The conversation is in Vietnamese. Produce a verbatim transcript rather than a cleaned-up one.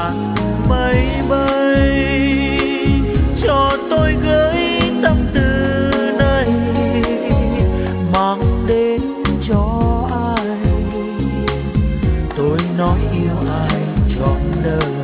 làn mây bay, cho tôi gửi tâm tư này mang đến cho ai. Tôi nói yêu ai trọn đời.